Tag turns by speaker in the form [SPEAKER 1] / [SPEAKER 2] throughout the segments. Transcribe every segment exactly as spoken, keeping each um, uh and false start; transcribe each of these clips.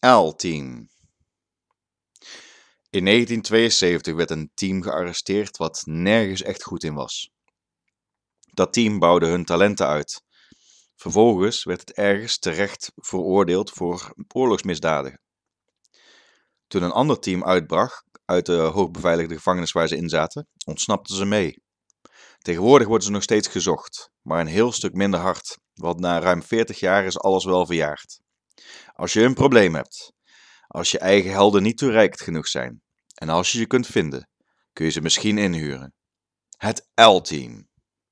[SPEAKER 1] L-team. In negentien tweeënzeventig werd een team gearresteerd wat nergens echt goed in was. Dat team bouwde hun talenten uit. Vervolgens werd het ergens terecht veroordeeld voor oorlogsmisdaden. Toen een ander team uitbrak uit de hoogbeveiligde gevangenis waar ze in zaten, ontsnapten ze mee. Tegenwoordig worden ze nog steeds gezocht, maar een heel stuk minder hard, want na ruim veertig jaar is alles wel verjaard. Als je een probleem hebt, als je eigen helden niet toereikend genoeg zijn, en als je ze kunt vinden, kun je ze misschien inhuren. Het L-team.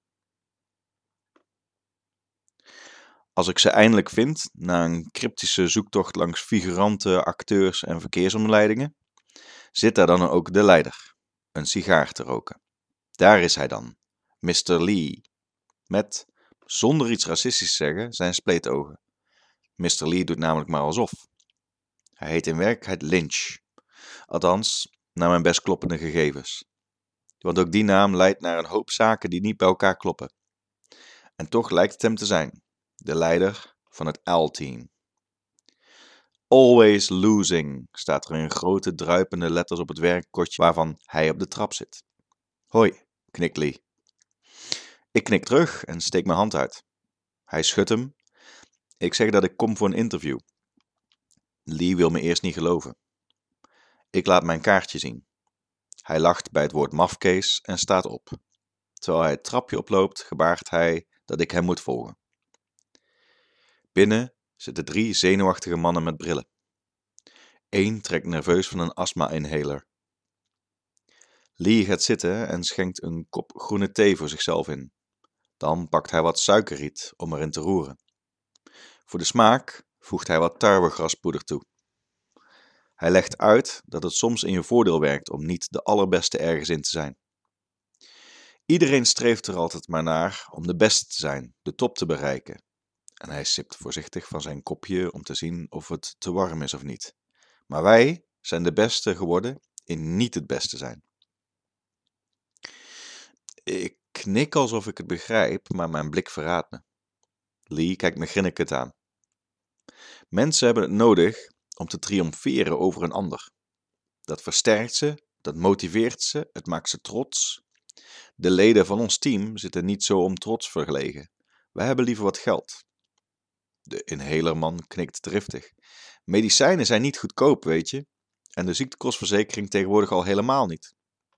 [SPEAKER 1] Als ik ze eindelijk vind, na een cryptische zoektocht langs figuranten, acteurs en verkeersomleidingen, zit daar dan ook de leider, een sigaar te roken. Daar is hij dan, mister Lee, met, zonder iets racistisch te zeggen, zijn spleetogen. mister Lee doet namelijk maar alsof. Hij heet in werkelijkheid Lynch, althans naar mijn best kloppende gegevens. Want ook die naam leidt naar een hoop zaken die niet bij elkaar kloppen. En toch lijkt het hem te zijn, de leider van het L-team. Always losing, staat er in grote druipende letters op het werkkotje waarvan hij op de trap zit. Hoi, knikt Lee. Ik knik terug en steek mijn hand uit. Hij schudt hem. Ik zeg dat ik kom voor een interview. Lee wil me eerst niet geloven. Ik laat mijn kaartje zien. Hij lacht bij het woord mafkees en staat op. Terwijl hij het trapje oploopt, gebaart hij dat ik hem moet volgen. Binnen zitten drie zenuwachtige mannen met brillen. Eén trekt nerveus van een astma-inhaler. Lee gaat zitten en schenkt een kop groene thee voor zichzelf in. Dan pakt hij wat suikerriet om erin te roeren. Voor de smaak voegt hij wat tarwegraspoeder toe. Hij legt uit dat het soms in je voordeel werkt om niet de allerbeste ergens in te zijn. Iedereen streeft er altijd maar naar om de beste te zijn, de top te bereiken. En hij sipt voorzichtig van zijn kopje om te zien of het te warm is of niet. Maar wij zijn de beste geworden in niet het beste zijn. Ik knik alsof ik het begrijp, maar mijn blik verraadt me. Lee kijkt me grinnikend aan. Mensen hebben het nodig om te triomferen over een ander. Dat versterkt ze, dat motiveert ze, het maakt ze trots. De leden van ons team zitten niet zo om trots vergelegen. Wij hebben liever wat geld. De inhalerman knikt driftig. Medicijnen zijn niet goedkoop, weet je. En de ziektekostverzekering tegenwoordig al helemaal niet.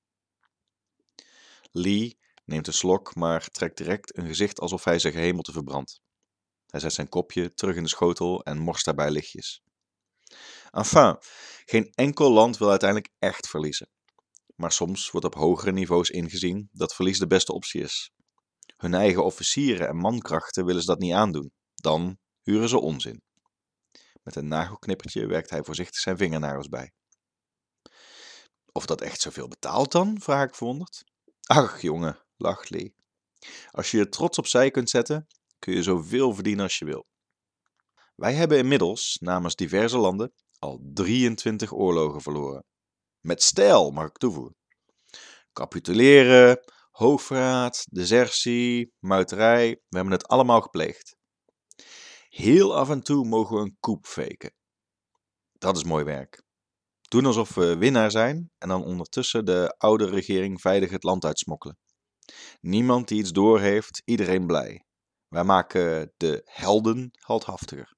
[SPEAKER 1] Lee neemt een slok, maar trekt direct een gezicht alsof hij zijn gehemelte verbrandt. Hij zet zijn kopje terug in de schotel en morst daarbij lichtjes. Enfin, geen enkel land wil uiteindelijk echt verliezen. Maar soms wordt op hogere niveaus ingezien dat verlies de beste optie is. Hun eigen officieren en mankrachten willen ze dat niet aandoen. Dan huren ze onzin. Met een nagelknippertje werkt hij voorzichtig zijn vingernagels bij. Of dat echt zoveel betaalt dan? Vraag ik verwonderd. Ach jongen, lacht Lee. Als je je trots opzij kunt zetten, kun je zoveel verdienen als je wil. Wij hebben inmiddels namens diverse landen al drieëntwintig oorlogen verloren. Met stijl, mag ik toevoegen. Capituleren, hoogverraad, desertie, muiterij, we hebben het allemaal gepleegd. Heel af en toe mogen we een coup faken. Dat is mooi werk. Doen alsof we winnaar zijn en dan ondertussen de oude regering veilig het land uitsmokkelen. Niemand die iets doorheeft, iedereen blij. Wij maken de helden heldhaftiger.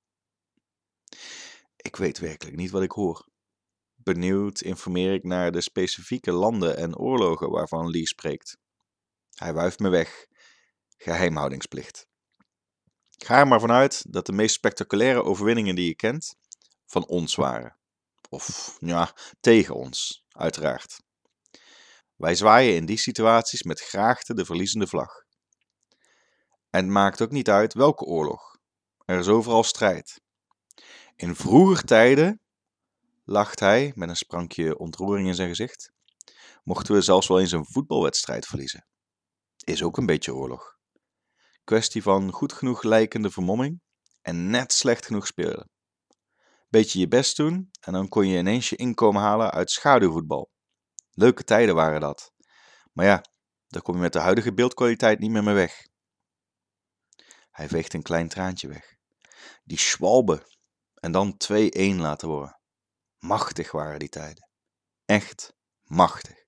[SPEAKER 1] Ik weet werkelijk niet wat ik hoor. Benieuwd informeer ik naar de specifieke landen en oorlogen waarvan Lee spreekt. Hij wuift me weg. Geheimhoudingsplicht. Ga er maar vanuit dat de meest spectaculaire overwinningen die je kent van ons waren. Of ja, tegen ons, uiteraard. Wij zwaaien in die situaties met graagte de verliezende vlag. En het maakt ook niet uit welke oorlog. Er is overal strijd. In vroeger tijden, lacht hij met een sprankje ontroering in zijn gezicht, mochten we zelfs wel eens een voetbalwedstrijd verliezen. Is ook een beetje oorlog. Kwestie van goed genoeg lijkende vermomming en net slecht genoeg spelen. Beetje je best doen en dan kon je ineens je inkomen halen uit schaduwvoetbal. Leuke tijden waren dat. Maar ja, daar kom je met de huidige beeldkwaliteit niet meer mee weg. Hij veegt een klein traantje weg. Die Schwalbe. en dan twee-één laten worden. Machtig waren die tijden. Echt machtig.